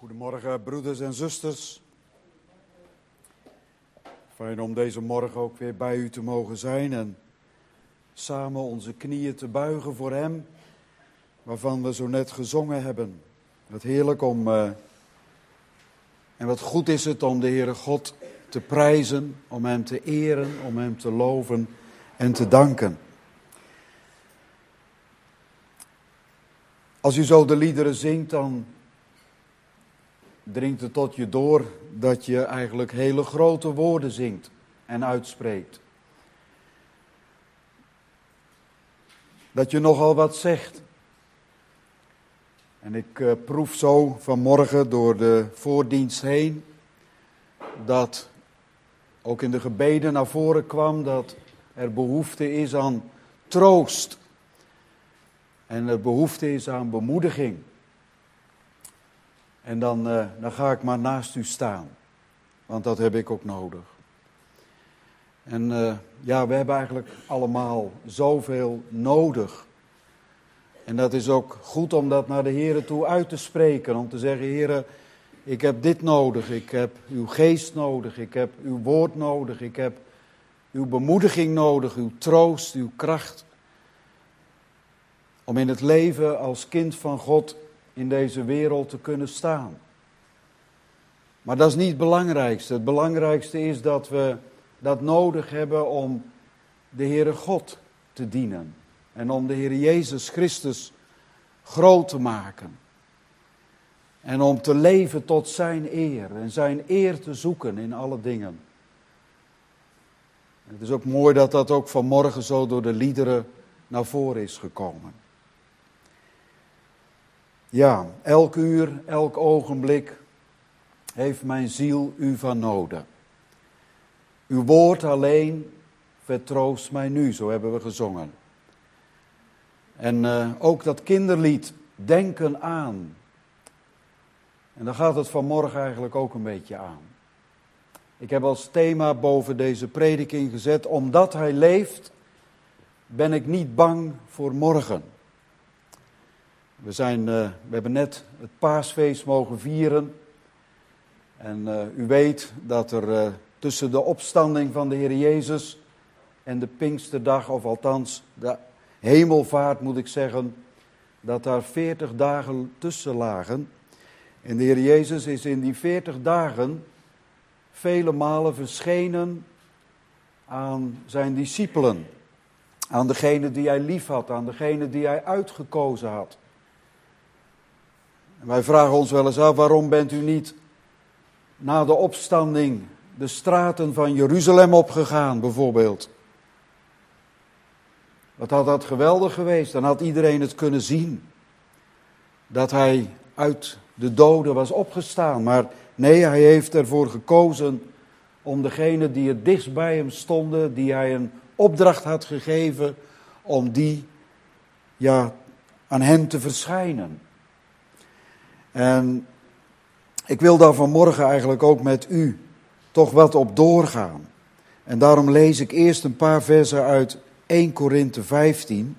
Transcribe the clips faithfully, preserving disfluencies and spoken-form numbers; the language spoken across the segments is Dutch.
Goedemorgen, broeders en zusters. Fijn om deze morgen ook weer bij u te mogen zijn en samen onze knieën te buigen voor Hem, waarvan we zo net gezongen hebben. Wat heerlijk om, uh, en wat goed is het om de Heere God te prijzen, om Hem te eren, om Hem te loven en te danken. Als u zo de liederen zingt, dan dringt het tot je door dat je eigenlijk hele grote woorden zingt en uitspreekt. Dat je nogal wat zegt. En ik uh, proef zo vanmorgen door de voordienst heen dat ook in de gebeden naar voren kwam dat er behoefte is aan troost. En er behoefte is aan bemoediging. En dan, uh, dan ga ik maar naast u staan. Want dat heb ik ook nodig. En uh, ja, we hebben eigenlijk allemaal zoveel nodig. En dat is ook goed om dat naar de Heere toe uit te spreken. Om te zeggen, Heere, ik heb dit nodig. Ik heb uw geest nodig. Ik heb uw woord nodig. Ik heb uw bemoediging nodig. Uw troost, uw kracht. Om in het leven als kind van God in deze wereld te kunnen staan. Maar dat is niet het belangrijkste. Het belangrijkste is dat we dat nodig hebben om de Heere God te dienen. En om de Heer Jezus Christus groot te maken. En om te leven tot zijn eer. En zijn eer te zoeken in alle dingen. Het is ook mooi dat dat ook vanmorgen zo door de liederen naar voren is gekomen. Ja, elk uur, elk ogenblik heeft mijn ziel u van noden. Uw woord alleen vertroost mij nu, zo hebben we gezongen. En uh, ook dat kinderlied, denken aan. En daar gaat het vanmorgen eigenlijk ook een beetje aan. Ik heb als thema boven deze prediking gezet, omdat hij leeft, ben ik niet bang voor morgen. We, zijn, uh, we hebben net het paasfeest mogen vieren. En uh, u weet dat er uh, tussen de opstanding van de Heer Jezus en de Pinksterdag, of althans de hemelvaart moet ik zeggen, dat daar veertig dagen tussen lagen. En de Heer Jezus is in die veertig dagen vele malen verschenen aan zijn discipelen. Aan degene die hij lief had, aan degene die hij uitgekozen had. En wij vragen ons wel eens af, waarom bent u niet na de opstanding de straten van Jeruzalem opgegaan, bijvoorbeeld? Wat had dat geweldig geweest, dan had iedereen het kunnen zien. Dat hij uit de doden was opgestaan. Maar nee, hij heeft ervoor gekozen om degenen die het dichtst bij hem stonden, die hij een opdracht had gegeven, om die ja, aan hem te verschijnen. En ik wil daar vanmorgen eigenlijk ook met u toch wat op doorgaan. En daarom lees ik eerst een paar versen uit eerste Korinthe vijftien.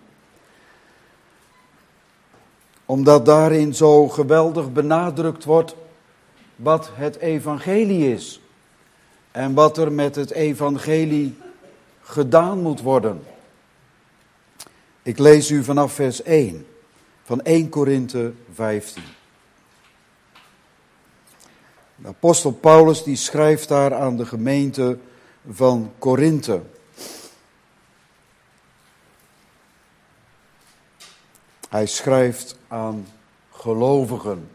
Omdat daarin zo geweldig benadrukt wordt wat het evangelie is. En wat er met het evangelie gedaan moet worden. Ik lees u vanaf vers één van eerste Korinthe vijftien. De apostel Paulus die schrijft daar aan de gemeente van Korinthe. Hij schrijft aan gelovigen.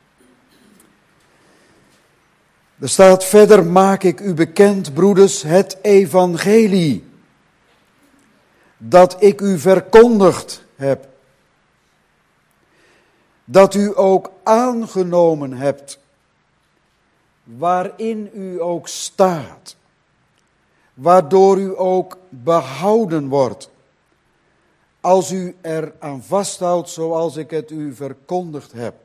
Er staat: verder maak ik u bekend, broeders, het evangelie dat ik u verkondigd heb. Dat u ook aangenomen hebt, waarin u ook staat, waardoor u ook behouden wordt, als u er aan vasthoudt zoals ik het u verkondigd heb.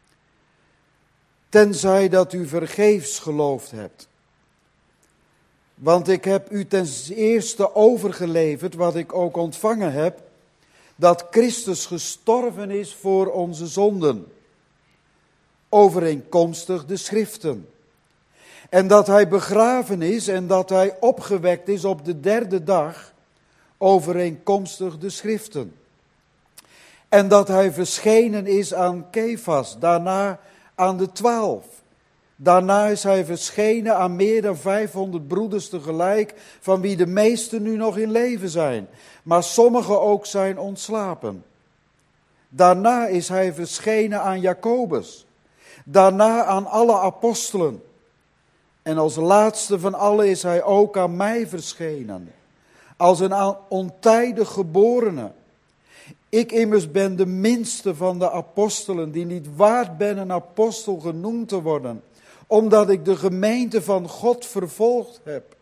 Tenzij dat u vergeefs geloofd hebt. Want ik heb u ten eerste overgeleverd wat ik ook ontvangen heb, dat Christus gestorven is voor onze zonden. overeenkomstig de schriften. En dat hij begraven is en dat hij opgewekt is op de derde dag, overeenkomstig de schriften. En dat hij verschenen is aan Kefas, daarna aan de twaalf. Daarna is hij verschenen aan meer dan vijfhonderd broeders tegelijk, van wie de meesten nu nog in leven zijn, maar sommigen ook zijn ontslapen. Daarna is hij verschenen aan Jacobus, daarna aan alle apostelen. En als laatste van allen is hij ook aan mij verschenen, als een ontijdig geborene. Ik immers ben de minste van de apostelen, die niet waard ben een apostel genoemd te worden, omdat ik de gemeente van God vervolgd heb.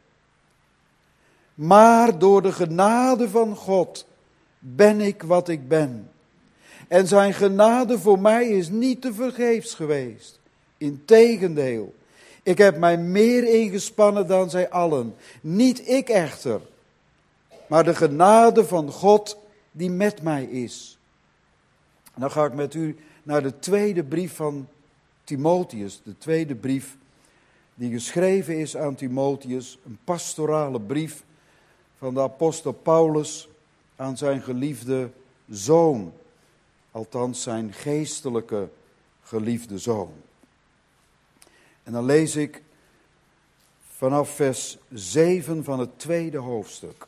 Maar door de genade van God ben ik wat ik ben. En zijn genade voor mij is niet te vergeefs geweest. Integendeel, ik heb mij meer ingespannen dan zij allen. Niet ik echter, maar de genade van God die met mij is. En dan ga ik met u naar de tweede brief van Timotheus. De tweede brief die geschreven is aan Timotheus. Een pastorale brief van de apostel Paulus aan zijn geliefde zoon. Althans zijn geestelijke geliefde zoon. En dan lees ik vanaf vers zeven van het tweede hoofdstuk.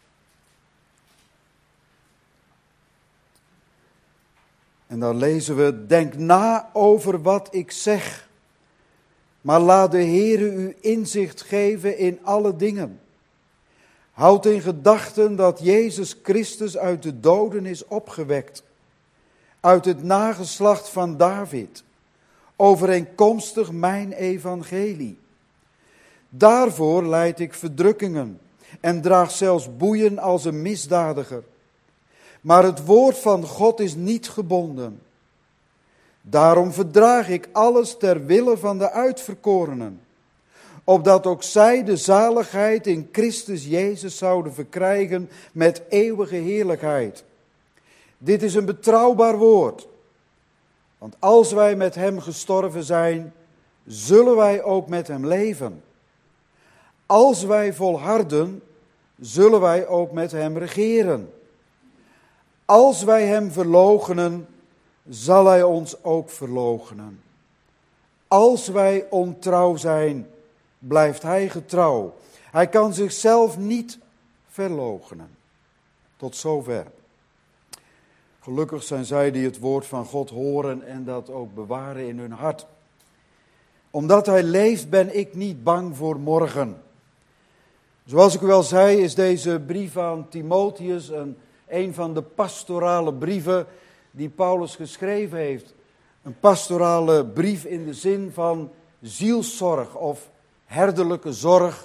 En dan lezen we: denk na over wat ik zeg, maar laat de Heere u inzicht geven in alle dingen. Houd in gedachten dat Jezus Christus uit de doden is opgewekt, uit het nageslacht van David, overeenkomstig mijn evangelie. Daarvoor lijd ik verdrukkingen en draag zelfs boeien als een misdadiger. Maar het woord van God is niet gebonden. Daarom verdraag ik alles ter wille van de uitverkorenen, opdat ook zij de zaligheid in Christus Jezus zouden verkrijgen met eeuwige heerlijkheid. Dit is een betrouwbaar woord. Want als wij met hem gestorven zijn, zullen wij ook met hem leven. Als wij volharden, zullen wij ook met hem regeren. Als wij hem verloochenen, zal hij ons ook verloochenen. Als wij ontrouw zijn, blijft hij getrouw. Hij kan zichzelf niet verloochenen. Tot zover. Gelukkig zijn zij die het woord van God horen en dat ook bewaren in hun hart. Omdat hij leeft, ben ik niet bang voor morgen. Zoals ik u al zei, is deze brief aan Timotheus een, een van de pastorale brieven die Paulus geschreven heeft. Een pastorale brief in de zin van zielszorg of herderlijke zorg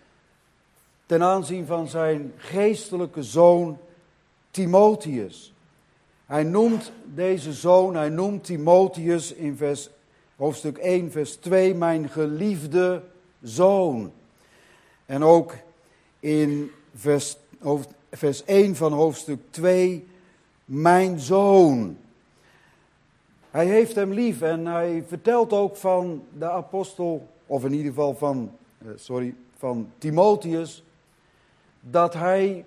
ten aanzien van zijn geestelijke zoon Timotheus. Hij noemt deze zoon, hij noemt Timotheus in vers, hoofdstuk één, vers twee, mijn geliefde zoon. En ook in vers, vers één van hoofdstuk twee, mijn zoon. Hij heeft hem lief en hij vertelt ook van de apostel, of in ieder geval van, sorry, van Timotheus, dat hij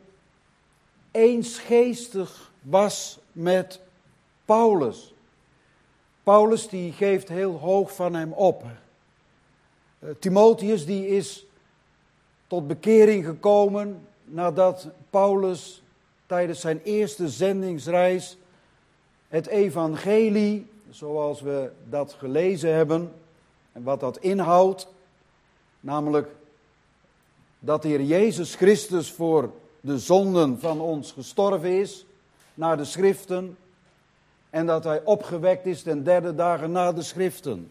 eensgeestig was met Paulus. Paulus die geeft heel hoog van hem op. Uh, Timotheus die is tot bekering gekomen nadat Paulus tijdens zijn eerste zendingsreis het evangelie, zoals we dat gelezen hebben, en wat dat inhoudt, namelijk dat de Heer Jezus Christus voor de zonden van ons gestorven is, naar de schriften, en dat hij opgewekt is ten derde dagen na de schriften.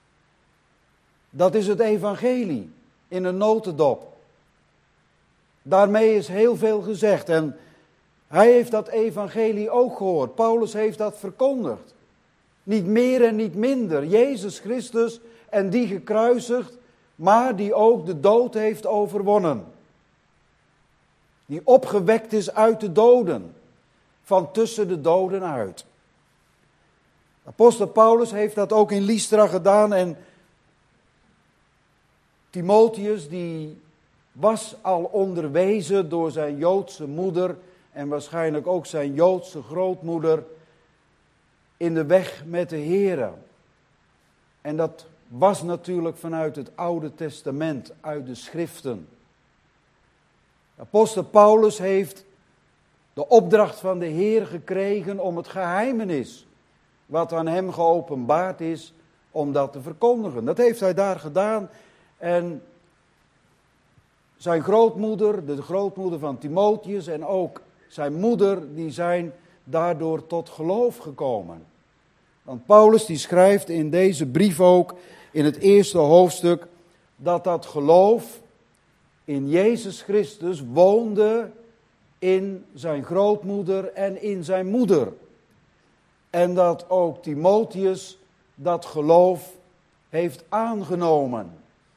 Dat is het evangelie in een notendop. Daarmee is heel veel gezegd en hij heeft dat evangelie ook gehoord. Paulus heeft dat verkondigd. Niet meer en niet minder. Jezus Christus en die gekruisigd, maar die ook de dood heeft overwonnen. Die opgewekt is uit de doden. Van tussen de doden uit. Apostel Paulus heeft dat ook in Lystra gedaan en Timotheus die was al onderwezen door zijn Joodse moeder en waarschijnlijk ook zijn Joodse grootmoeder in de weg met de Here. En dat was natuurlijk vanuit het Oude Testament, uit de Schriften. Apostel Paulus heeft de opdracht van de Heer gekregen om het geheimenis wat aan hem geopenbaard is, om dat te verkondigen. Dat heeft hij daar gedaan en zijn grootmoeder, de grootmoeder van Timotheus en ook zijn moeder, die zijn daardoor tot geloof gekomen. Want Paulus die schrijft in deze brief ook, in het eerste hoofdstuk, dat dat geloof in Jezus Christus woonde in zijn grootmoeder en in zijn moeder. En dat ook Timotheus dat geloof heeft aangenomen.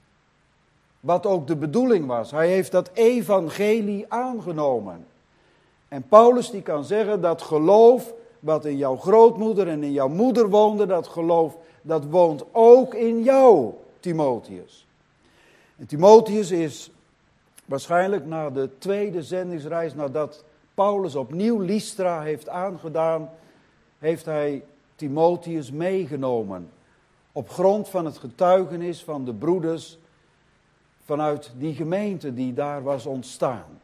Wat ook de bedoeling was. Hij heeft dat evangelie aangenomen. En Paulus die kan zeggen dat geloof wat in jouw grootmoeder en in jouw moeder woonde, dat geloof dat woont ook in jou, Timotheus. En Timotheus is waarschijnlijk na de tweede zendingsreis, nadat Paulus opnieuw Lystra heeft aangedaan, heeft hij Timotheus meegenomen. Op grond van het getuigenis van de broeders vanuit die gemeente die daar was ontstaan.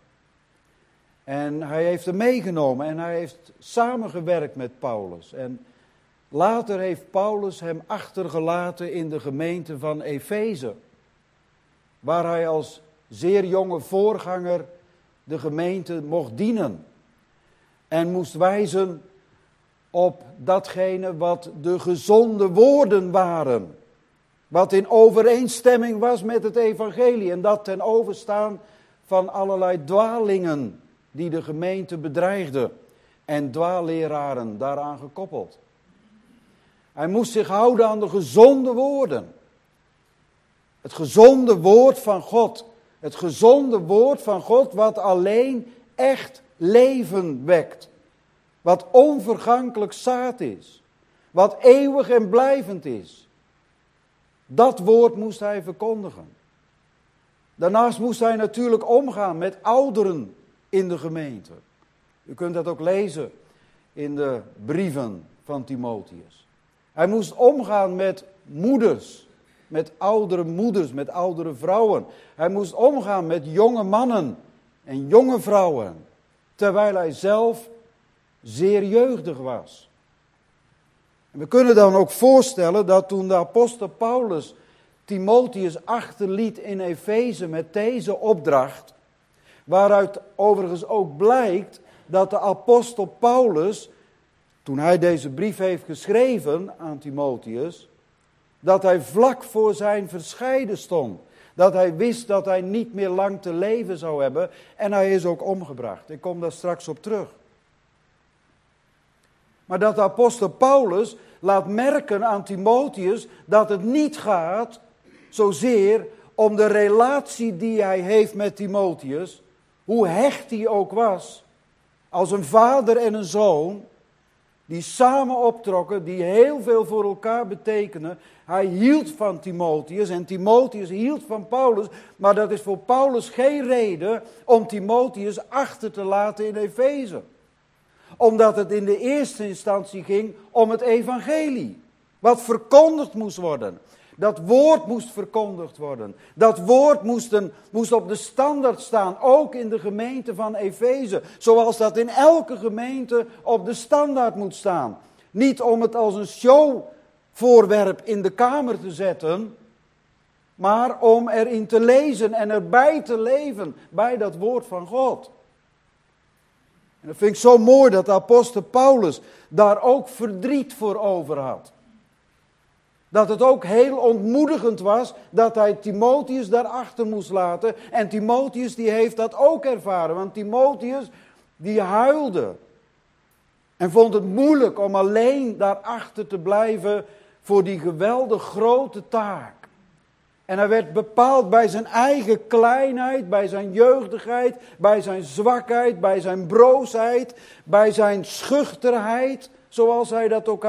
En hij heeft hem meegenomen en hij heeft samengewerkt met Paulus. En later heeft Paulus hem achtergelaten in de gemeente van Efeze, waar hij als zeer jonge voorganger de gemeente mocht dienen. En moest wijzen op datgene wat de gezonde woorden waren. Wat in overeenstemming was met het evangelie. En dat ten overstaan van allerlei dwalingen die de gemeente bedreigden. En dwaalleraren daaraan gekoppeld. Hij moest zich houden aan de gezonde woorden. Het gezonde woord van God. Het gezonde woord van God wat alleen echt leven wekt. Wat onvergankelijk zaad is. Wat eeuwig en blijvend is. Dat woord moest hij verkondigen. Daarnaast moest hij natuurlijk omgaan met ouderen in de gemeente. U kunt dat ook lezen in de brieven van Timotheus. Hij moest omgaan met moeders, met oudere moeders, met oudere vrouwen. Hij moest omgaan met jonge mannen en jonge vrouwen, terwijl hij zelf zeer jeugdig was. En we kunnen dan ook voorstellen dat toen de apostel Paulus Timotheus achterliet in Efeze met deze opdracht, waaruit overigens ook blijkt dat de apostel Paulus, toen hij deze brief heeft geschreven aan Timotheus, dat hij vlak voor zijn verscheiden stond. Dat hij wist dat hij niet meer lang te leven zou hebben en hij is ook omgebracht. Ik kom daar straks op terug. Maar dat de apostel Paulus laat merken aan Timotheus dat het niet gaat zozeer om de relatie die hij heeft met Timotheus, hoe hecht hij ook was, als een vader en een zoon, die samen optrokken, die heel veel voor elkaar betekenen. Hij hield van Timotheus en Timotheus hield van Paulus, maar dat is voor Paulus geen reden om Timotheus achter te laten in Efeze. Omdat het in de eerste instantie ging om het evangelie, wat verkondigd moest worden. Dat woord moest verkondigd worden. Dat woord moest, een, moest op de standaard staan, ook in de gemeente van Efeze. Zoals dat in elke gemeente op de standaard moet staan. Niet om het als een showvoorwerp in de kamer te zetten, maar om erin te lezen en erbij te leven bij dat woord van God. En dat vind ik zo mooi dat de apostel Paulus daar ook verdriet voor over had. Dat het ook heel ontmoedigend was dat hij Timotheus daarachter moest laten. En Timotheus die heeft dat ook ervaren. Want Timotheus die huilde. En vond het moeilijk om alleen daarachter te blijven voor die geweldig grote taak. En hij werd bepaald bij zijn eigen kleinheid, bij zijn jeugdigheid, bij zijn zwakheid, bij zijn broosheid, bij zijn schuchterheid, zoals hij dat ook had.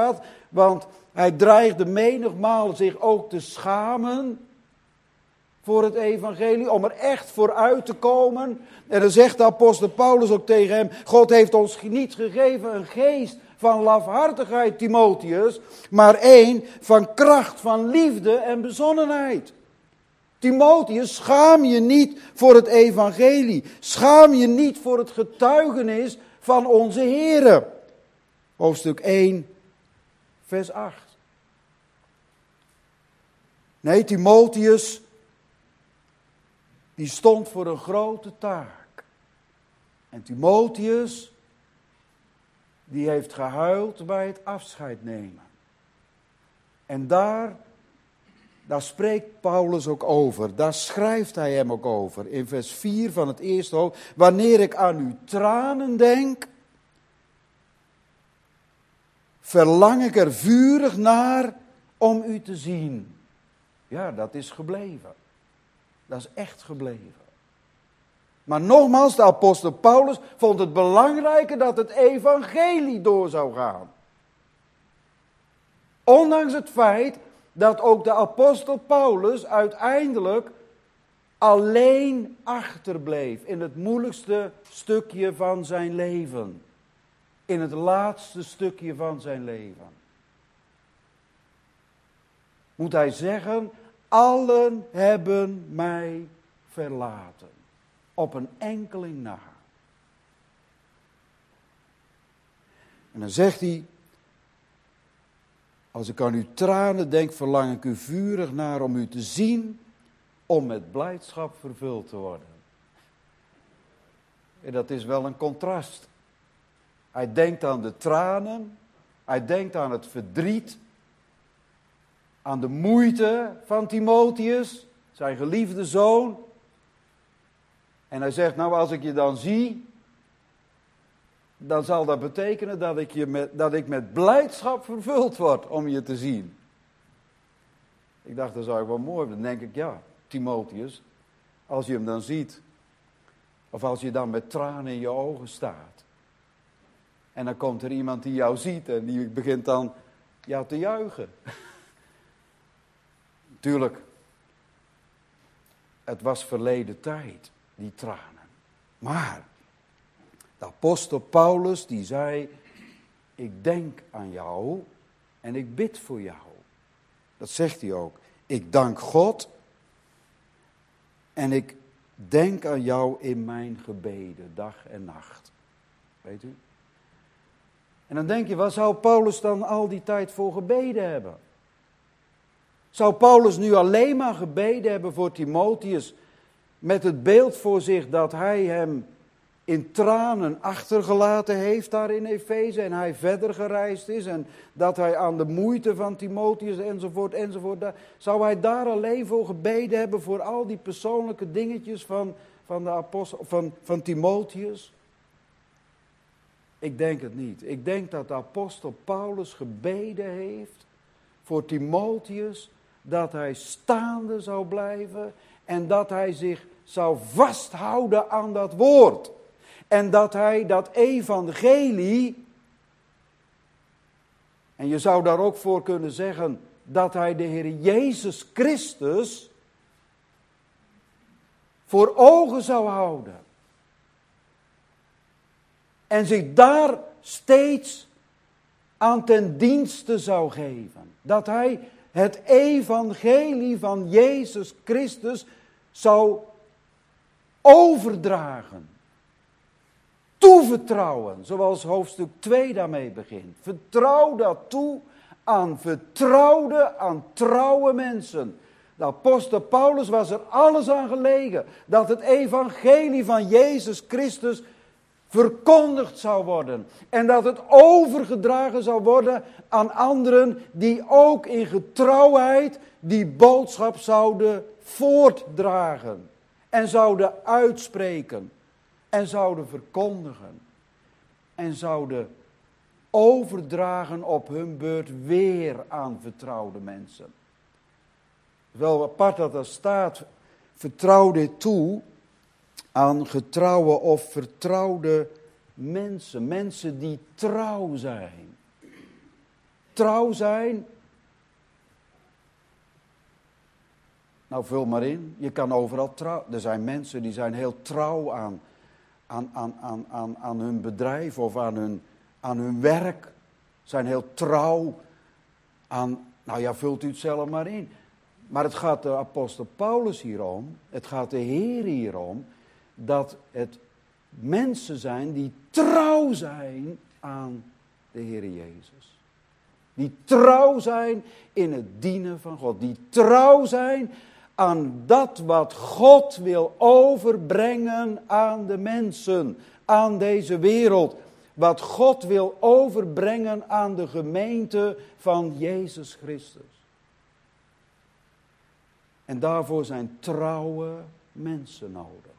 want hij dreigde menigmaal zich ook te schamen voor het evangelie, om er echt vooruit te komen. En dan zegt de apostel Paulus ook tegen hem, God heeft ons niet gegeven een geest van lafhartigheid, Timotheus, maar één van kracht, van liefde en bezonnenheid. Timotheus, schaam je niet voor het evangelie. Schaam je niet voor het getuigenis van onze Here. Hoofdstuk één, vers acht. Nee, Timotheus, die stond voor een grote taak. En Timotheus, die heeft gehuild bij het afscheid nemen. En daar, daar spreekt Paulus ook over. Daar schrijft hij hem ook over. In vers vier van het eerste hoofdstuk. Wanneer ik aan uw tranen denk, verlang ik er vurig naar om u te zien. Ja, dat is gebleven. Dat is echt gebleven. Maar nogmaals, de apostel Paulus vond het belangrijker dat het evangelie door zou gaan. Ondanks het feit dat ook de apostel Paulus uiteindelijk alleen achterbleef in het moeilijkste stukje van zijn leven. In het laatste stukje van zijn leven. Moet hij zeggen, allen hebben mij verlaten. Op een enkeling na. En dan zegt hij, als ik aan uw tranen denk, verlang ik u vurig naar om u te zien, om met blijdschap vervuld te worden. En dat is wel een contrast. Hij denkt aan de tranen, hij denkt aan het verdriet, aan de moeite van Timotheus, zijn geliefde zoon. En hij zegt, nou als ik je dan zie, dan zal dat betekenen dat ik, je met, dat ik met blijdschap vervuld word om je te zien. Ik dacht, dat zou ik wel mooi. Dan denk ik, ja, Timotheus, als je hem dan ziet, of als je dan met tranen in je ogen staat. En dan komt er iemand die jou ziet en die begint dan jou te juichen. Tuurlijk, het was verleden tijd, die tranen. Maar de apostel Paulus die zei, ik denk aan jou en ik bid voor jou. Dat zegt hij ook. Ik dank God en ik denk aan jou in mijn gebeden, dag en nacht. Weet u? En dan denk je, waar zou Paulus dan al die tijd voor gebeden hebben? Zou Paulus nu alleen maar gebeden hebben voor Timotheus, met het beeld voor zich dat hij hem in tranen achtergelaten heeft daar in Efeze en hij verder gereisd is en dat hij aan de moeite van Timotheus enzovoort enzovoort, zou hij daar alleen voor gebeden hebben voor al die persoonlijke dingetjes van, van, de apostel, van, van Timotheus? Ik denk het niet. Ik denk dat de apostel Paulus gebeden heeft voor Timotheus, dat hij staande zou blijven en dat hij zich zou vasthouden aan dat woord. En dat hij dat evangelie, en je zou daar ook voor kunnen zeggen, dat hij de Heer Jezus Christus voor ogen zou houden. En zich daar steeds aan ten dienste zou geven. Dat hij het evangelie van Jezus Christus zou overdragen. Toevertrouwen, zoals hoofdstuk twee daarmee begint. Vertrouw dat toe aan vertrouwde, aan trouwe mensen. De apostel Paulus was er alles aan gelegen dat het evangelie van Jezus Christus verkondigd zou worden. En dat het overgedragen zou worden aan anderen die ook in getrouwheid die boodschap zouden voortdragen. En zouden uitspreken. En zouden verkondigen. En zouden overdragen op hun beurt weer aan vertrouwde mensen. Wel apart dat er staat, vertrouw dit toe aan getrouwe of vertrouwde mensen. Mensen die trouw zijn. trouw zijn. Nou, vul maar in. Je kan overal trouw. Er zijn mensen die zijn heel trouw aan, aan, aan, aan, aan, aan hun bedrijf of aan hun, aan hun werk. Zijn heel trouw aan, nou ja, vult u het zelf maar in. Maar het gaat de apostel Paulus hier om, het gaat de Heer hier om, dat het mensen zijn die trouw zijn aan de Heer Jezus. Die trouw zijn in het dienen van God. Die trouw zijn aan dat wat God wil overbrengen aan de mensen, aan deze wereld. Wat God wil overbrengen aan de gemeente van Jezus Christus. En daarvoor zijn trouwe mensen nodig.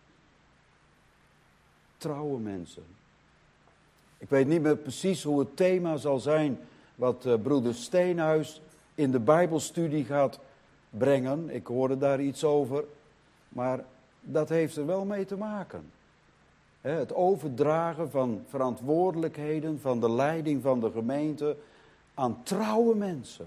Trouwe mensen. Ik weet niet meer precies hoe het thema zal zijn wat uh, broeder Steenhuis in de Bijbelstudie gaat brengen. Ik hoorde daar iets over. Maar dat heeft er wel mee te maken. He, het overdragen van verantwoordelijkheden, van de leiding van de gemeente aan trouwe mensen.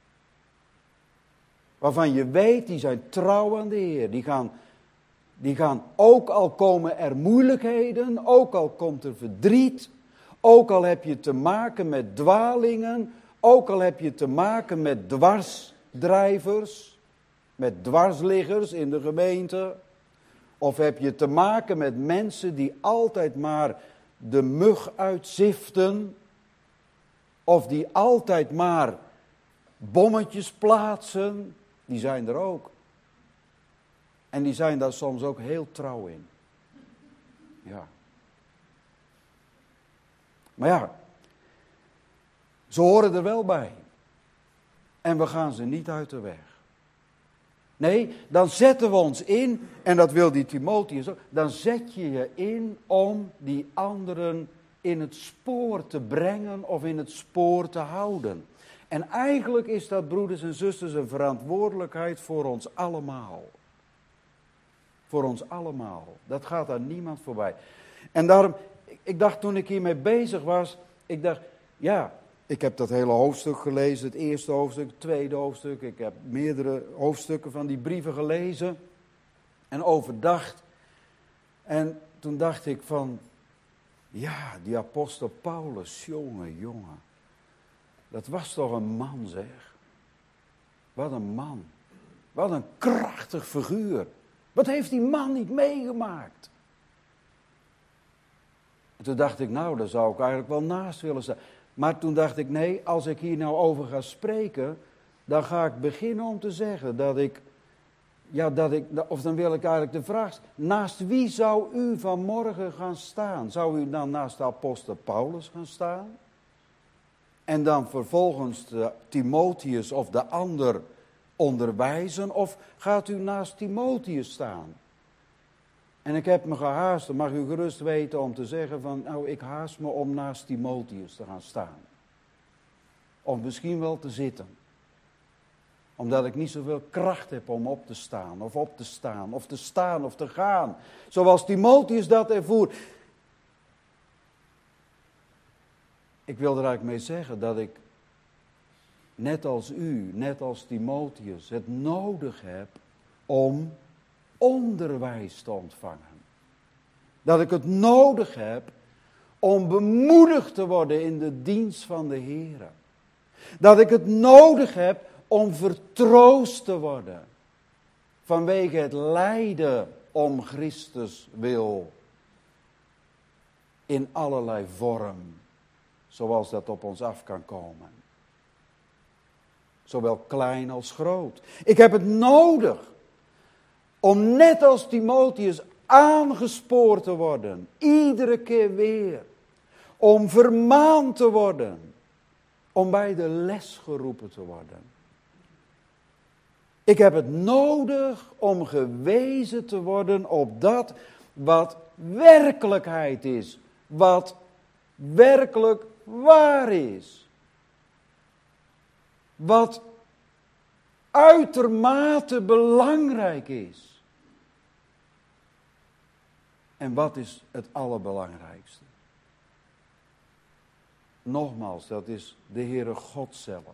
Waarvan je weet, die zijn trouw aan de Heer. Die gaan, die gaan, ook al komen er moeilijkheden, ook al komt er verdriet, ook al heb je te maken met dwalingen, ook al heb je te maken met dwarsdrijvers, met dwarsliggers in de gemeente, of heb je te maken met mensen die altijd maar de mug uitziften, of die altijd maar bommetjes plaatsen, die zijn er ook. En die zijn daar soms ook heel trouw in. Ja. Maar ja, ze horen er wel bij. En we gaan ze niet uit de weg. Nee, dan zetten we ons in, en dat wil die Timotheus ook, dan zet je je in om die anderen in het spoor te brengen of in het spoor te houden. En eigenlijk is dat, broeders en zusters, een verantwoordelijkheid voor ons allemaal. Voor ons allemaal. Dat gaat aan niemand voorbij. En daarom, ik dacht toen ik hiermee bezig was, ik dacht, ja, ik heb dat hele hoofdstuk gelezen, het eerste hoofdstuk, het tweede hoofdstuk. Ik heb meerdere hoofdstukken van die brieven gelezen en overdacht. En toen dacht ik van, ja, die apostel Paulus, jongen, jongen. Dat was toch een man, zeg. Wat een man. Wat een krachtig figuur. Wat heeft die man niet meegemaakt? En toen dacht ik, nou, daar zou ik eigenlijk wel naast willen staan. Maar toen dacht ik, nee, als ik hier nou over ga spreken, dan ga ik beginnen om te zeggen dat ik, ja, dat ik, of dan wil ik eigenlijk de vraag stellen, naast wie zou u vanmorgen gaan staan? Zou u dan naast de apostel Paulus gaan staan? En dan vervolgens de Timotheus of de ander onderwijzen? Of gaat u naast Timotheus staan? En ik heb me gehaast, mag u gerust weten om te zeggen van, nou, ik haast me om naast Timotheus te gaan staan. Of misschien wel te zitten. Omdat ik niet zoveel kracht heb om op te staan, of op te staan, of te staan, of te gaan. Zoals Timotheus dat ervoer. Ik wil er eigenlijk mee zeggen dat ik, net als u, net als Timotheus, het nodig heb om onderwijs te ontvangen. Dat ik het nodig heb om bemoedigd te worden in de dienst van de Heer. Dat ik het nodig heb om vertroost te worden vanwege het lijden om Christus wil. In allerlei vorm, zoals dat op ons af kan komen. Zowel klein als groot. Ik heb het nodig om net als Timotheus aangespoord te worden. Iedere keer weer. Om vermaand te worden. Om bij de les geroepen te worden. Ik heb het nodig om gewezen te worden op dat wat werkelijkheid is. Wat werkelijk waar is. Wat uitermate belangrijk is. En wat is het allerbelangrijkste? Nogmaals, dat is de Heere God zelf.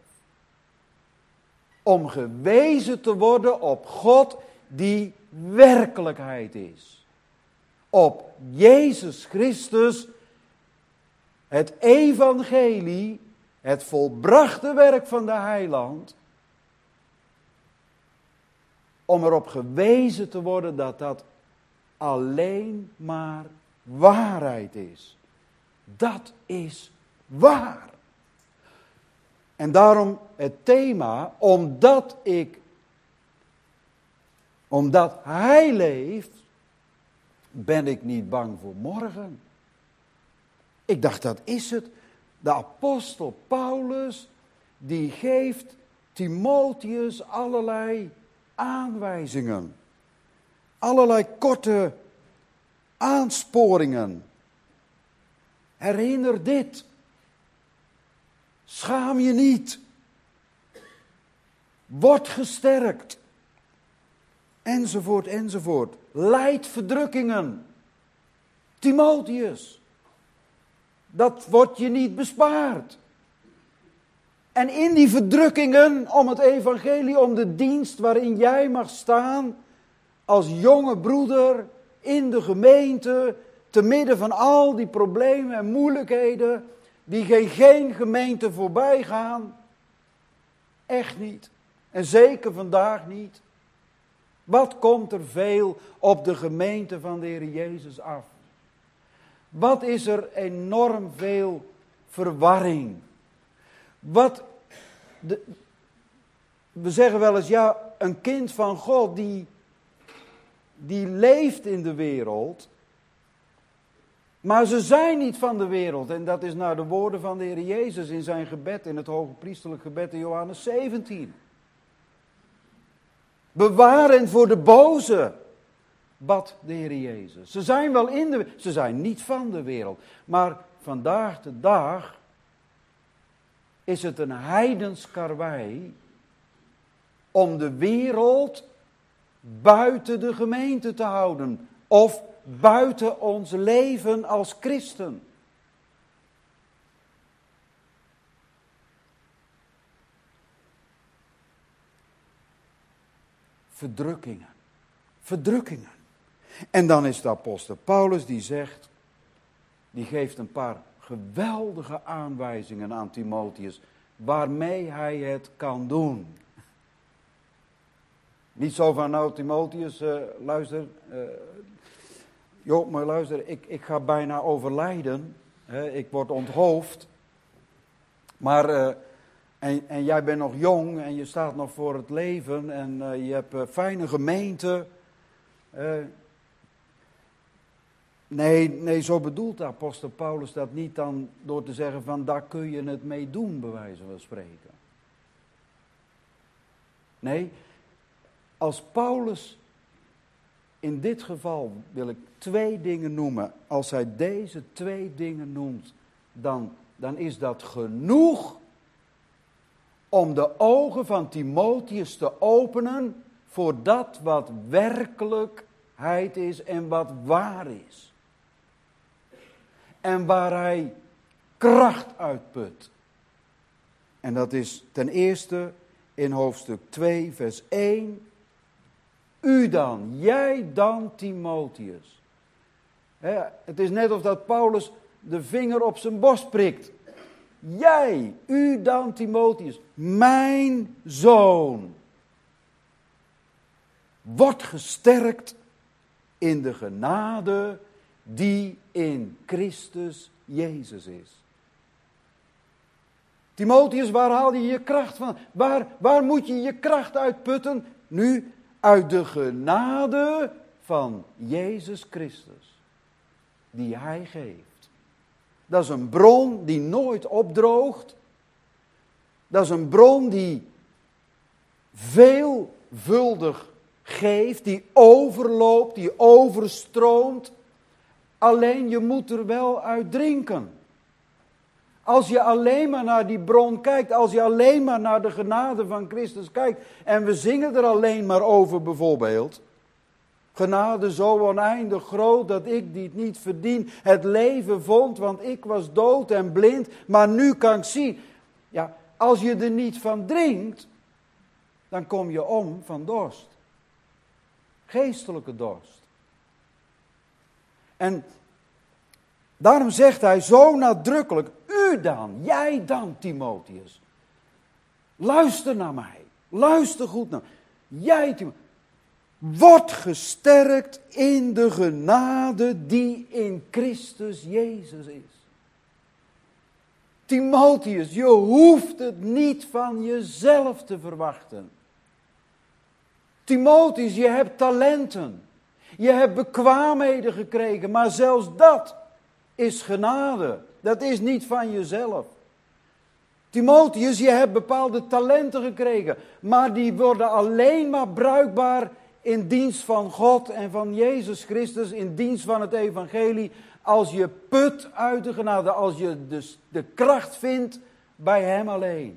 Om gewezen te worden op God die werkelijkheid is. Op Jezus Christus, het evangelie, het volbrachte werk van de heiland. Om erop gewezen te worden dat dat alleen maar waarheid is. Dat is waar. En daarom het thema, omdat ik, omdat hij leeft, ben ik niet bang voor morgen. Ik dacht, dat is het. De apostel Paulus, die geeft Timotheus allerlei aanwijzingen. Allerlei korte aansporingen. Herinner dit. Schaam je niet. Word gesterkt. Enzovoort, enzovoort. Lijd verdrukkingen. Timotheus. Dat wordt je niet bespaard. En in die verdrukkingen om het evangelie, om de dienst waarin jij mag staan, als jonge broeder in de gemeente, te midden van al die problemen en moeilijkheden, die geen, geen gemeente voorbij gaan. Echt niet. En zeker vandaag niet. Wat komt er veel op de gemeente van de Heer Jezus af? Wat is er enorm veel verwarring? Wat, de, we zeggen wel eens, ja, een kind van God die, die leeft in de wereld, maar ze zijn niet van de wereld. En dat is naar de woorden van de Heer Jezus in zijn gebed, in het hoge priesterlijk gebed in Johannes zeventien. Bewaar hen voor de boze, bad de Heer Jezus. Ze zijn wel in de, ze zijn niet van de wereld. Maar vandaag de dag is het een heidens karwei om de wereld buiten de gemeente te houden. Of buiten ons leven als christen. Verdrukkingen. Verdrukkingen. En dan is de apostel Paulus die zegt, die geeft een paar geweldige aanwijzingen aan Timotheus, waarmee hij het kan doen. Niet zo van, nou Timotheus, uh, luister, uh, joh, maar luister, ik, ik ga bijna overlijden, hè, ik word onthoofd, maar, uh, en, en jij bent nog jong en je staat nog voor het leven en uh, je hebt uh, fijne gemeente. Uh, nee, nee, zo bedoelt de apostel Paulus dat niet dan door te zeggen van daar kun je het mee doen, bij wijze van spreken. Nee, als Paulus in dit geval wil ik twee dingen noemen. Als hij deze twee dingen noemt, dan, dan is dat genoeg om de ogen van Timotheus te openen voor dat wat werkelijkheid is en wat waar is. En waar hij kracht uitput. En dat is ten eerste in hoofdstuk twee, vers één. U dan, jij dan, Timotheus. He, het is net of dat Paulus de vinger op zijn borst prikt. Jij, u dan, Timotheus, mijn zoon. Word gesterkt in de genade die in Christus Jezus is. Timotheus, waar haal je je kracht van? Waar, waar moet je je kracht uitputten? Nu, uit de genade van Jezus Christus, die hij geeft. Dat is een bron die nooit opdroogt. Dat is een bron die veelvuldig geeft, die overloopt, die overstroomt. Alleen je moet er wel uit drinken. Als je alleen maar naar die bron kijkt, als je alleen maar naar de genade van Christus kijkt, en we zingen er alleen maar over bijvoorbeeld, Genade zo oneindig groot dat ik die het niet verdien, het leven vond, want ik was dood en blind, maar nu kan ik zien. Ja, als je er niet van drinkt, dan kom je om van dorst. Geestelijke dorst. En daarom zegt hij zo nadrukkelijk, u dan, jij dan, Timotheus. Luister naar mij, luister goed naar mij. Jij, Timotheus. Word gesterkt in de genade die in Christus Jezus is. Timotheus, je hoeft het niet van jezelf te verwachten. Timotheus, je hebt talenten. Je hebt bekwaamheden gekregen, maar zelfs dat is genade. Dat is niet van jezelf. Timotheus, je hebt bepaalde talenten gekregen, maar die worden alleen maar bruikbaar in dienst van God en van Jezus Christus, in dienst van het evangelie, als je put uit de genade, als je dus de kracht vindt bij Hem alleen.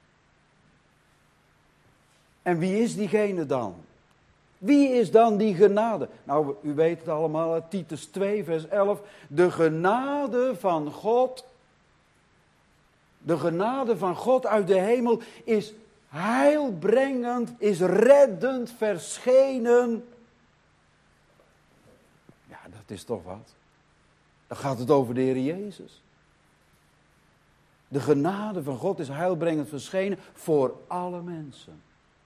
En wie is diegene dan? Wie is dan die genade? Nou, u weet het allemaal, Titus twee, vers elf. De genade van God, de genade van God uit de hemel is heilbrengend, is reddend verschenen. Ja, dat is toch wat. Dan gaat het over de Heer Jezus. De genade van God is heilbrengend verschenen voor alle mensen.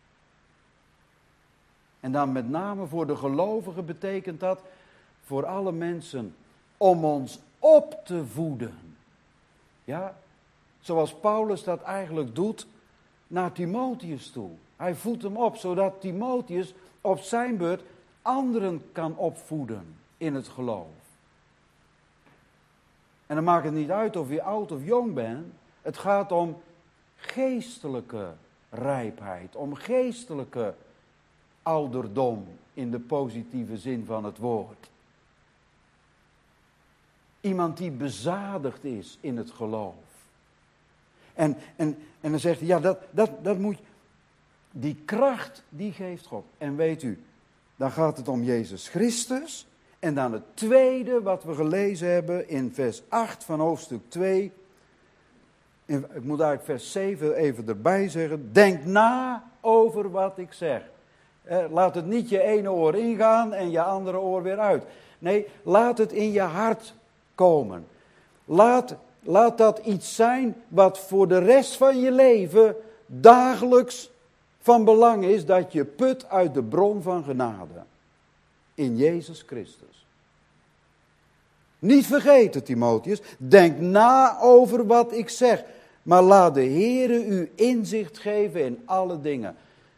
En dan met name voor de gelovigen betekent dat voor alle mensen om ons op te voeden. Ja, zoals Paulus dat eigenlijk doet naar Timotheus toe. Hij voedt hem op, zodat Timotheus op zijn beurt anderen kan opvoeden in het geloof. En dan maakt het niet uit of je oud of jong bent. Het gaat om geestelijke rijpheid, om geestelijke ouderdom in de positieve zin van het woord. Iemand die bezadigd is in het geloof. En, en, en dan zegt hij, ja, dat, dat, dat moet, die kracht, die geeft God. En weet u, dan gaat het om Jezus Christus. En dan het tweede wat we gelezen hebben in vers acht van hoofdstuk twee. In, ik moet eigenlijk vers zeven even erbij zeggen. Denk na over wat ik zeg. Eh, laat het niet je ene oor ingaan en je andere oor weer uit. Nee, laat het in je hart komen. Laat, laat dat iets zijn wat voor de rest van je leven dagelijks van belang is, dat je put uit de bron van genade. In Jezus Christus. Niet vergeten, Timotheus, denk na over wat ik zeg. Maar laat de Heere u inzicht geven in alle dingen.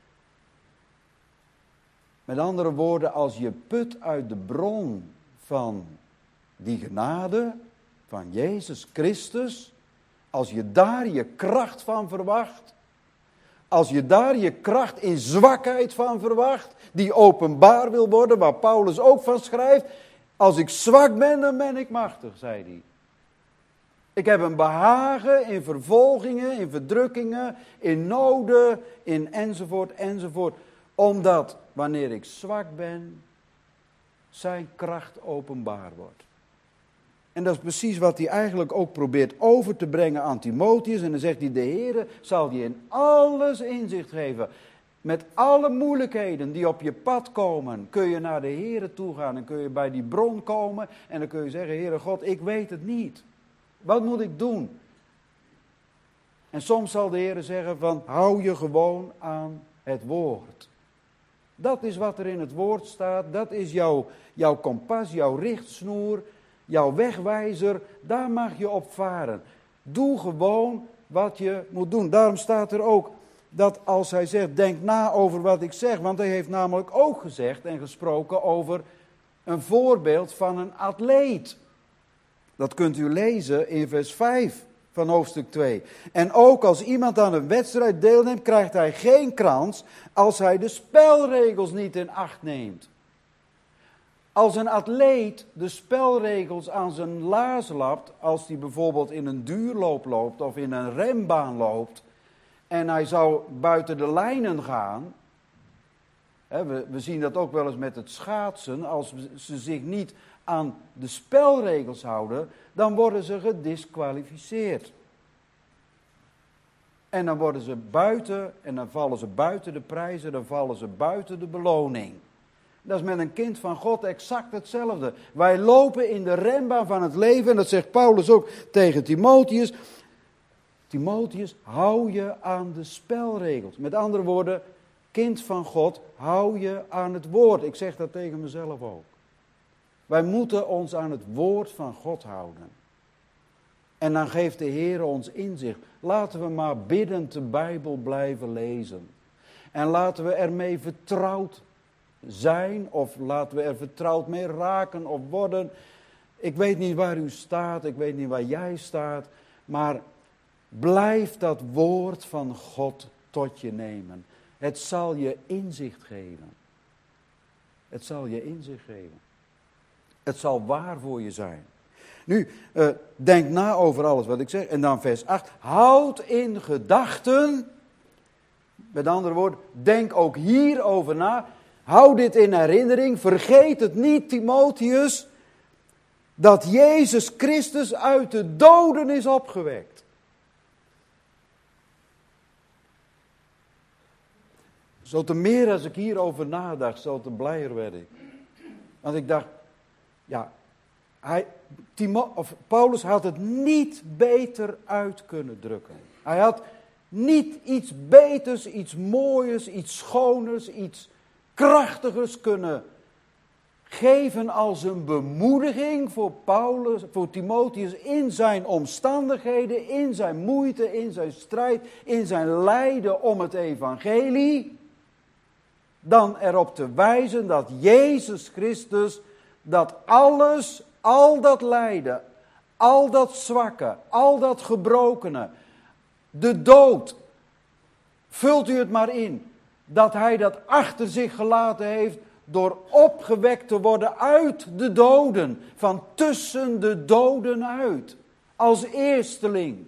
Met andere woorden, als je put uit de bron van die genade, van Jezus Christus, als je daar je kracht van verwacht, als je daar je kracht in zwakheid van verwacht, die openbaar wil worden, waar Paulus ook van schrijft, als ik zwak ben, dan ben ik machtig, zei hij. Ik heb een behagen in vervolgingen, in verdrukkingen, in noden, in enzovoort, enzovoort. Omdat, wanneer ik zwak ben, zijn kracht openbaar wordt. En dat is precies wat hij eigenlijk ook probeert over te brengen aan Timotheus. En dan zegt hij, de Heere zal je in alles inzicht geven. Met alle moeilijkheden die op je pad komen, kun je naar de Heere toe gaan. En kun je bij die bron komen en dan kun je zeggen, Heere God, ik weet het niet. Wat moet ik doen? En soms zal de Heere zeggen van, hou je gewoon aan het woord. Dat is wat er in het woord staat. Dat is jouw, jouw kompas, jouw richtsnoer, jouw wegwijzer. Daar mag je op varen. Doe gewoon wat je moet doen. Daarom staat er ook dat als hij zegt, denk na over wat ik zeg. Want hij heeft namelijk ook gezegd en gesproken over een voorbeeld van een atleet. Dat kunt u lezen in vers vijf van hoofdstuk twee. En ook als iemand aan een wedstrijd deelneemt, krijgt hij geen krans als hij de spelregels niet in acht neemt. Als een atleet de spelregels aan zijn laars lapt, als hij bijvoorbeeld in een duurloop loopt of in een rembaan loopt, en hij zou buiten de lijnen gaan, We, we zien dat ook wel eens met het schaatsen. Als ze zich niet aan de spelregels houden, dan worden ze gediskwalificeerd. En dan worden ze buiten, en dan vallen ze buiten de prijzen, dan vallen ze buiten de beloning. Dat is met een kind van God exact hetzelfde. Wij lopen in de renbaan van het leven, en dat zegt Paulus ook tegen Timotheus. Timotheus, hou je aan de spelregels. Met andere woorden, kind van God, hou je aan het woord. Ik zeg dat tegen mezelf ook. Wij moeten ons aan het woord van God houden. En dan geeft de Heer ons inzicht. Laten we maar biddend de Bijbel blijven lezen. En laten we ermee vertrouwd zijn, of laten we er vertrouwd mee raken of worden. Ik weet niet waar u staat, ik weet niet waar jij staat, maar blijf dat woord van God tot je nemen. Het zal je inzicht geven. Het zal je inzicht geven. Het zal waar voor je zijn. Nu, uh, denk na over alles wat ik zeg. En dan vers acht. Houd in gedachten. Met andere woorden, denk ook hierover na. Hou dit in herinnering. Vergeet het niet, Timotheus, dat Jezus Christus uit de doden is opgewekt. Zo te meer als ik hierover nadacht, zo te blijer werd ik. Want ik dacht, ja, hij, Timo, of Paulus had het niet beter uit kunnen drukken. Hij had niet iets beters, iets mooiers, iets schoners, iets krachtigers kunnen geven als een bemoediging voor Paulus, voor Timotheus in zijn omstandigheden, in zijn moeite, in zijn strijd, in zijn lijden om het evangelie, dan erop te wijzen dat Jezus Christus, dat alles, al dat lijden, al dat zwakke, al dat gebrokene, de dood, vult u het maar in, dat hij dat achter zich gelaten heeft door opgewekt te worden uit de doden, van tussen de doden uit, als eersteling.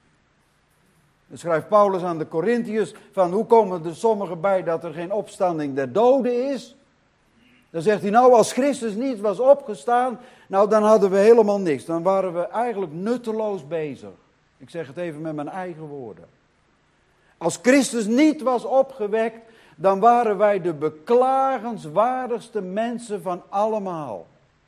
Dan schrijft Paulus aan de Korintiërs van hoe komen er sommigen bij dat er geen opstanding der doden is? Dan zegt hij nou als Christus niet was opgestaan, nou dan hadden we helemaal niks. Dan waren we eigenlijk nutteloos bezig. Ik zeg het even met mijn eigen woorden. Als Christus niet was opgewekt, dan waren wij de beklagenswaardigste mensen van allemaal.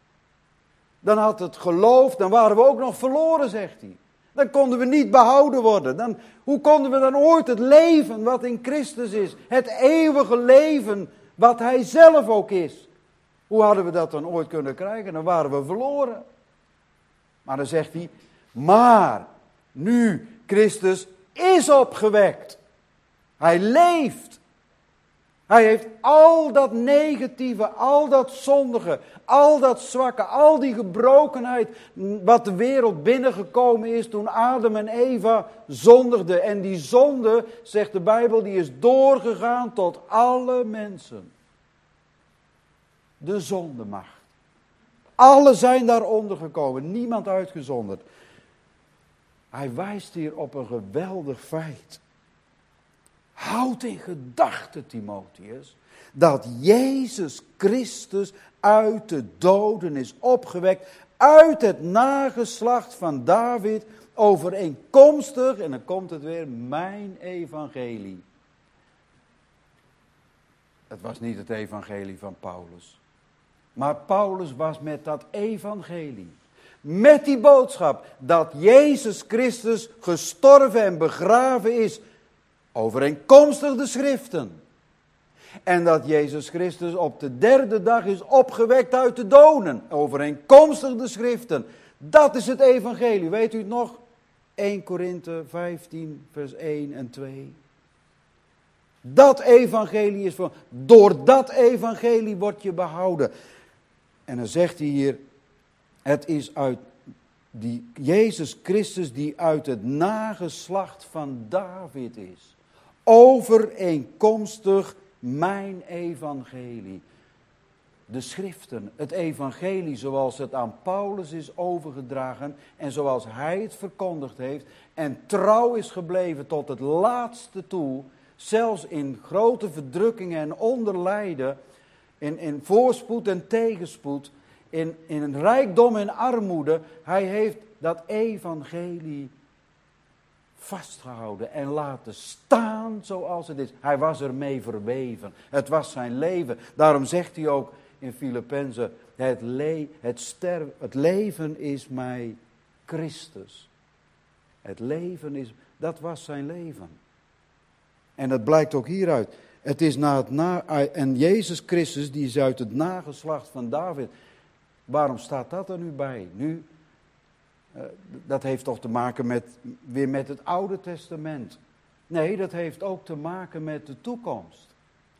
Dan had het geloof, dan waren we ook nog verloren, zegt hij. Dan konden we niet behouden worden. Dan, hoe konden we dan ooit het leven wat in Christus is, het eeuwige leven wat hij zelf ook is, hoe hadden we dat dan ooit kunnen krijgen? Dan waren we verloren. Maar dan zegt hij, maar nu Christus is opgewekt. Hij leeft. Hij heeft al dat negatieve, al dat zondige, al dat zwakke, al die gebrokenheid wat de wereld binnengekomen is toen Adam en Eva zondigden. En die zonde, zegt de Bijbel, die is doorgegaan tot alle mensen. De zondemacht. Alle zijn daaronder gekomen, niemand uitgezonderd. Hij wijst hier op een geweldig feit. Houd in gedachten, Timotheus, dat Jezus Christus uit de doden is opgewekt, uit het nageslacht van David, overeenkomstig, en dan komt het weer, mijn evangelie. Het was niet het evangelie van Paulus. Maar Paulus was met dat evangelie, met die boodschap dat Jezus Christus gestorven en begraven is, overeenkomstig de schriften. En dat Jezus Christus op de derde dag is opgewekt uit de doden, overeenkomstig de schriften. Dat is het evangelie, weet u het nog? Eerste Korinthe vijftien vers één en twee. Dat evangelie is voor, door dat evangelie word je behouden. En dan zegt hij hier, het is uit die Jezus Christus die uit het nageslacht van David is. Overeenkomstig mijn evangelie. De schriften, het evangelie zoals het aan Paulus is overgedragen en zoals hij het verkondigd heeft en trouw is gebleven tot het laatste toe, Zelfs in grote verdrukkingen en onderlijden, in, in voorspoed en tegenspoed, in, in rijkdom en armoede. Hij heeft dat evangelie vastgehouden en laten staan zoals het is. Hij was ermee verweven. Het was zijn leven. Daarom zegt hij ook in Filippenzen, het, le- het, ster- het leven is mij Christus. Het leven is, dat was zijn leven. En dat blijkt ook hieruit. Het is na het na, en Jezus Christus, die is uit het nageslacht van David. Waarom staat dat er nu bij? Nu, uh, dat heeft toch te maken met, weer met het Oude Testament. Nee, dat heeft ook te maken met de toekomst.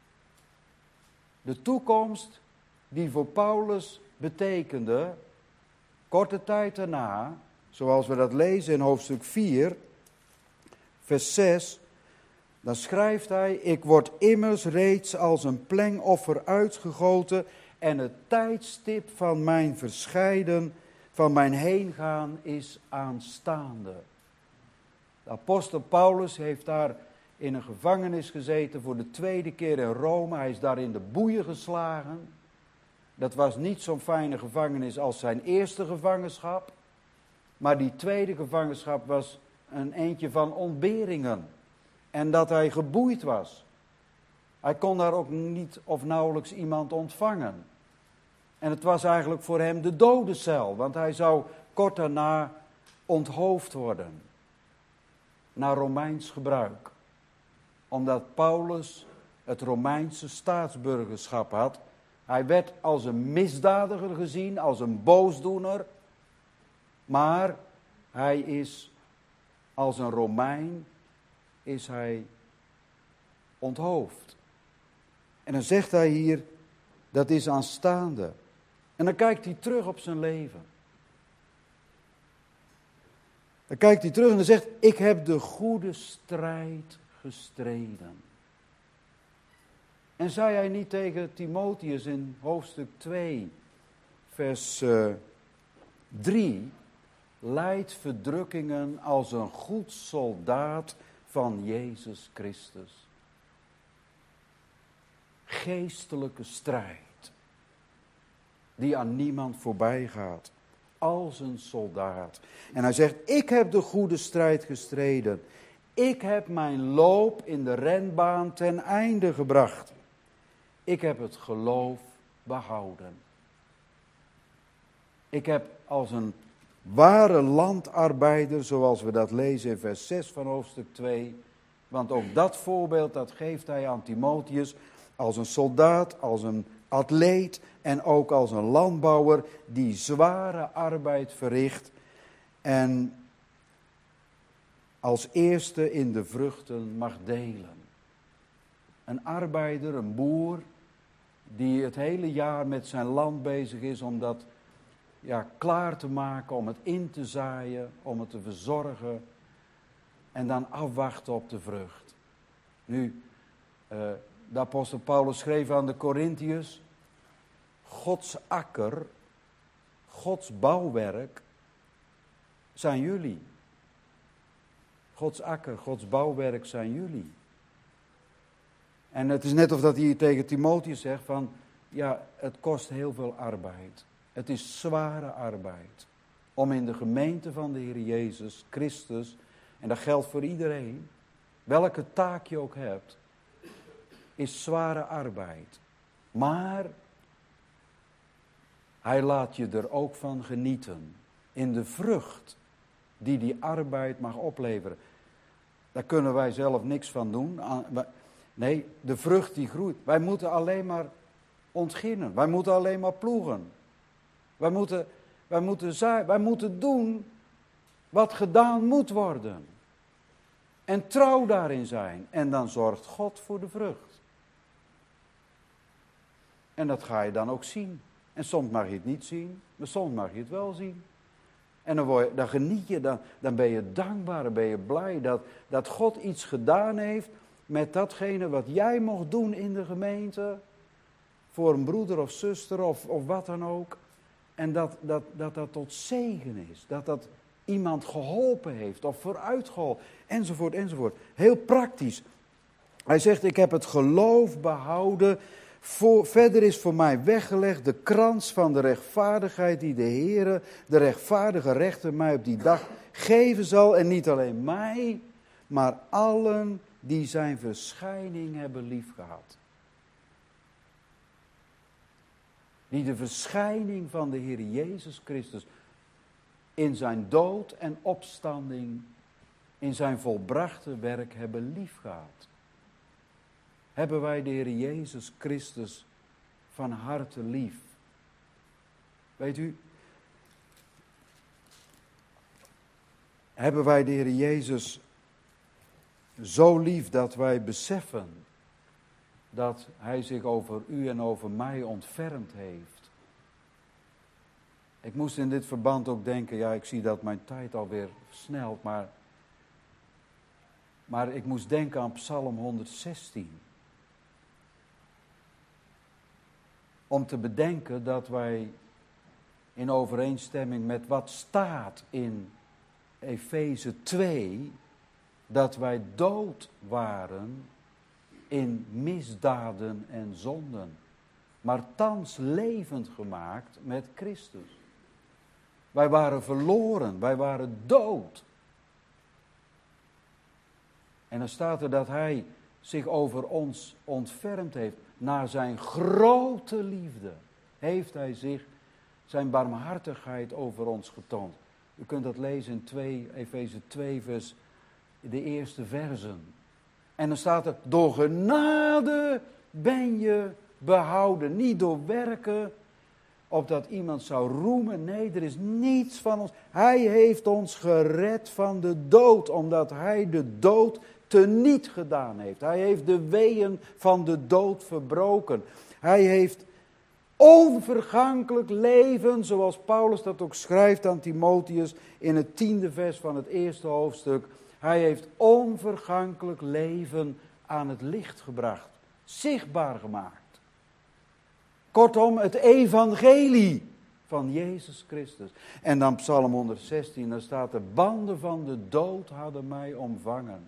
De toekomst die voor Paulus betekende, korte tijd daarna, zoals we dat lezen in hoofdstuk vier, vers zes, dan schrijft hij, ik word immers reeds als een plengoffer uitgegoten en het tijdstip van mijn verscheiden, van mijn heengaan is aanstaande. De apostel Paulus heeft daar in een gevangenis gezeten voor de tweede keer in Rome. Hij is daar in de boeien geslagen. Dat was niet zo'n fijne gevangenis als zijn eerste gevangenschap. Maar die tweede gevangenschap was een eentje van ontberingen. En dat hij geboeid was. Hij kon daar ook niet of nauwelijks iemand ontvangen. En het was eigenlijk voor hem de dodencel. Want hij zou kort daarna onthoofd worden. Naar Romeins gebruik. Omdat Paulus het Romeinse staatsburgerschap had. Hij werd als een misdadiger gezien, als een boosdoener. Maar hij is als een Romein is hij onthoofd. En dan zegt hij hier, dat is aanstaande. En dan kijkt hij terug op zijn leven. Dan kijkt hij terug en dan zegt, ik heb de goede strijd gestreden. En zei hij niet tegen Timotheus in hoofdstuk twee, vers drie, leidt verdrukkingen als een goed soldaat van Jezus Christus. Geestelijke strijd, die aan niemand voorbij gaat, als een soldaat. En hij zegt, ik heb de goede strijd gestreden. Ik heb mijn loop in de renbaan ten einde gebracht. Ik heb het geloof behouden. Ik heb als een ware landarbeider, zoals we dat lezen in vers zes van hoofdstuk twee. Want ook dat voorbeeld, dat geeft hij aan Timotheus. Als een soldaat, als een atleet en ook als een landbouwer die zware arbeid verricht. En als eerste in de vruchten mag delen. Een arbeider, een boer, die het hele jaar met zijn land bezig is om dat ja, klaar te maken, om het in te zaaien, om het te verzorgen en dan afwachten op de vrucht. Nu, uh, de apostel Paulus schreef aan de Korintiërs, Gods akker, Gods bouwwerk zijn jullie. Gods akker, Gods bouwwerk zijn jullie. En het is net of dat hij tegen Timotheus zegt van, ja, het kost heel veel arbeid. Het is zware arbeid. Om in de gemeente van de Heer Jezus Christus, en dat geldt voor iedereen, welke taak je ook hebt, is zware arbeid. Maar hij laat je er ook van genieten. In de vrucht die die arbeid mag opleveren. Daar kunnen wij zelf niks van doen. Nee, de vrucht die groeit. Wij moeten alleen maar ontginnen. Wij moeten alleen maar ploegen. Wij moeten, wij moeten, zaaien. Wij moeten doen wat gedaan moet worden. En trouw daarin zijn. En dan zorgt God voor de vrucht. En dat ga je dan ook zien. En soms mag je het niet zien, maar soms mag je het wel zien. En dan, word je, dan geniet je, dan, dan ben je dankbaar, dan ben je blij dat, dat God iets gedaan heeft met datgene wat jij mocht doen in de gemeente. Voor een broeder of zuster of, of wat dan ook. En dat dat, dat dat tot zegen is. Dat dat iemand geholpen heeft of vooruit geholpen. Enzovoort, enzovoort. Heel praktisch. Hij zegt, ik heb het geloof behouden. Voor, verder is voor mij weggelegd de krans van de rechtvaardigheid die de Heere, de rechtvaardige rechter, mij op die dag geven zal. En niet alleen mij, maar allen die zijn verschijning hebben liefgehad. Die de verschijning van de Heer Jezus Christus in zijn dood en opstanding, in zijn volbrachte werk hebben liefgehad. Hebben wij de Heer Jezus Christus van harte lief. Weet u, hebben wij de Heer Jezus zo lief dat wij beseffen dat Hij zich over u en over mij ontfermd heeft. Ik moest in dit verband ook denken, ja, ik zie dat mijn tijd alweer snelt, maar, maar ik moest denken aan Psalm honderdzestien. Om te bedenken dat wij in overeenstemming met wat staat in Efeze twee, dat wij dood waren in misdaden en zonden, maar thans levend gemaakt met Christus. Wij waren verloren, wij waren dood. En dan staat er dat Hij zich over ons ontfermd heeft. Naar zijn grote liefde heeft Hij zich zijn barmhartigheid over ons getoond. U kunt dat lezen in twee, Efeze twee, vers, de eerste versen. En dan staat er, door genade ben je behouden. Niet door werken, opdat iemand zou roemen. Nee, er is niets van ons. Hij heeft ons gered van de dood, omdat Hij de dood teniet gedaan heeft. Hij heeft de weeën van de dood verbroken. Hij heeft onvergankelijk leven, zoals Paulus dat ook schrijft aan Timotheus in het tiende vers van het eerste hoofdstuk. Hij heeft onvergankelijk leven aan het licht gebracht, zichtbaar gemaakt. Kortom, het evangelie van Jezus Christus. En dan Psalm honderdzestien, daar staat er, banden van de dood hadden mij omvangen.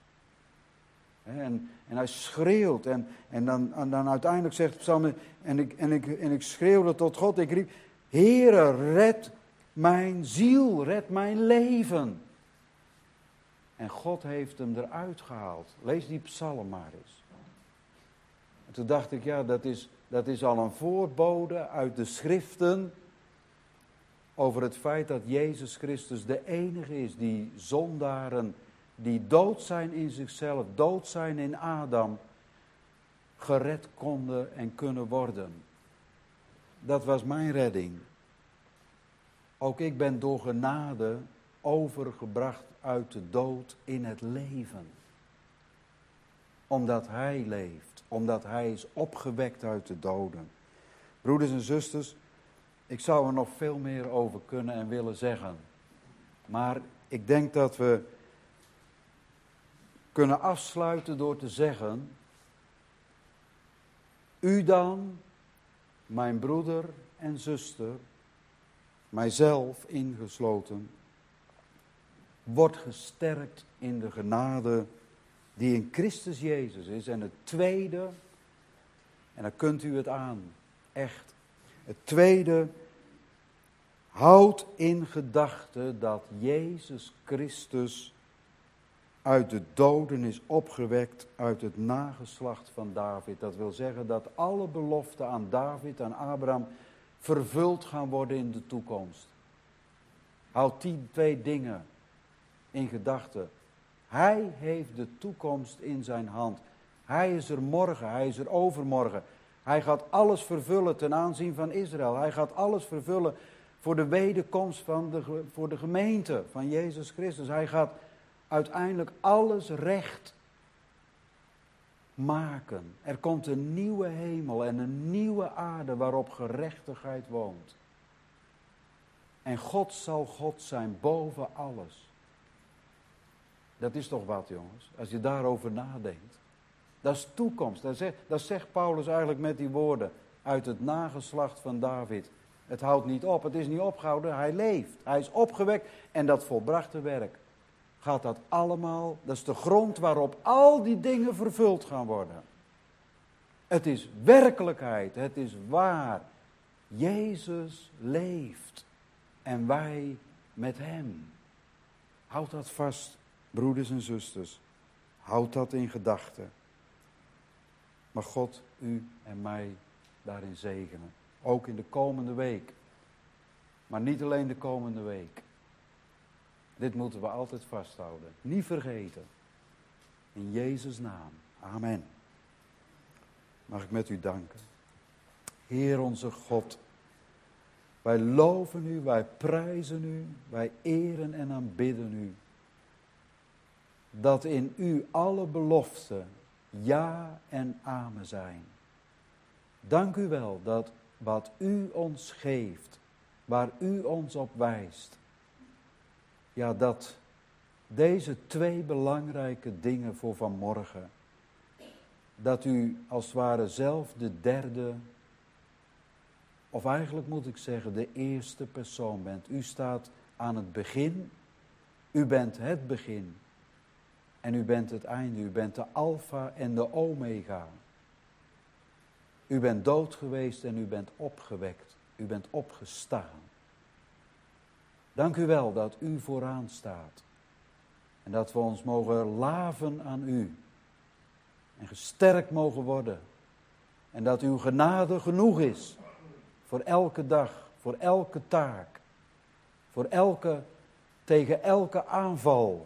En, en hij schreeuwt en, en, dan, en dan uiteindelijk zegt Psalm, en ik, en, ik, en ik schreeuwde tot God, ik riep, Heere, red mijn ziel, red mijn leven. En God heeft hem eruit gehaald. Lees die psalm maar eens. En toen dacht ik, ja, dat is, dat is al een voorbode uit de schriften over het feit dat Jezus Christus de enige is die zondaren, die dood zijn in zichzelf, dood zijn in Adam, gered konden en kunnen worden. Dat was mijn redding. Ook ik ben door genade overgebracht uit de dood in het leven. Omdat Hij leeft, omdat Hij is opgewekt uit de doden. Broeders en zusters, ik zou er nog veel meer over kunnen en willen zeggen. Maar ik denk dat we kunnen afsluiten door te zeggen, u dan, mijn broeder en zuster, mijzelf ingesloten, wordt gesterkt in de genade die in Christus Jezus is. En het tweede, en dan kunt u het aan, echt. Het tweede, houd in gedachte dat Jezus Christus uit de doden is opgewekt uit het nageslacht van David. Dat wil zeggen dat alle beloften aan David, aan Abraham, vervuld gaan worden in de toekomst. Houd die twee dingen in gedachten. Hij heeft de toekomst in zijn hand. Hij is er morgen, hij is er overmorgen. Hij gaat alles vervullen ten aanzien van Israël. Hij gaat alles vervullen voor de wederkomst van de, voor de gemeente van Jezus Christus. Hij gaat uiteindelijk alles recht maken. Er komt een nieuwe hemel en een nieuwe aarde waarop gerechtigheid woont. En God zal God zijn boven alles. Dat is toch wat, jongens, als je daarover nadenkt. Dat is toekomst. Dat zegt, dat zegt Paulus eigenlijk met die woorden uit het nageslacht van David. Het houdt niet op, het is niet opgehouden, hij leeft. Hij is opgewekt en dat volbrachte werk gaat dat allemaal, dat is de grond waarop al die dingen vervuld gaan worden. Het is werkelijkheid, het is waar. Jezus leeft en wij met hem. Houd dat vast, broeders en zusters. Houd dat in gedachten. Mag God u en mij daarin zegenen. Ook in de komende week. Maar niet alleen de komende week. Dit moeten we altijd vasthouden. Niet vergeten. In Jezus' naam. Amen. Mag ik met u danken. Heer onze God. Wij loven u, wij prijzen u, wij eren en aanbidden u. Dat in u alle beloften ja en amen zijn. Dank u wel dat wat u ons geeft, waar u ons op wijst, ja, dat deze twee belangrijke dingen voor vanmorgen, dat u als het ware zelf de derde, of eigenlijk moet ik zeggen de eerste persoon bent. U staat aan het begin, u bent het begin en u bent het einde, u bent de alfa en de omega. U bent dood geweest en u bent opgewekt, u bent opgestaan. Dank u wel dat u vooraan staat en dat we ons mogen laven aan u en gesterkt mogen worden en dat uw genade genoeg is voor elke dag, voor elke taak, voor elke, tegen elke aanval.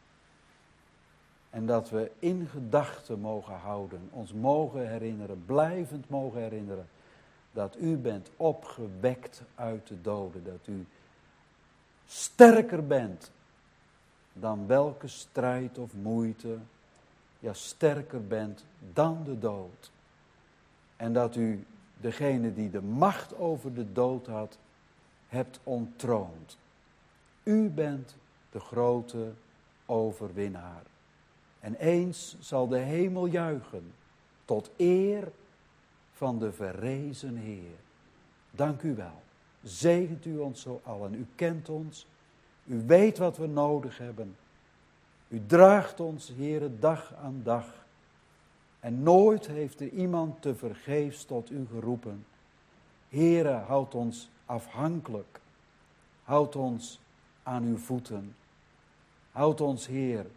En dat we in gedachten mogen houden, ons mogen herinneren, blijvend mogen herinneren, dat u bent opgewekt uit de doden, dat u sterker bent dan welke strijd of moeite, ja sterker bent dan de dood. En dat u degene die de macht over de dood had, hebt onttroond. U bent de grote overwinnaar. En eens zal de hemel juichen tot eer van de verrezen Heer. Dank u wel. Zegent u ons zo allen. U kent ons. U weet wat we nodig hebben. U draagt ons, Heere, dag aan dag. En nooit heeft er iemand te vergeefs tot u geroepen. Heere, houd ons afhankelijk. Houd ons aan uw voeten. Houd ons, Heer,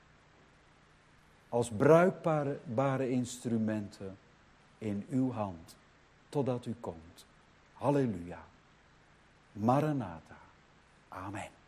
als bruikbare instrumenten in uw hand, totdat u komt. Halleluja. Maranatha. Amen.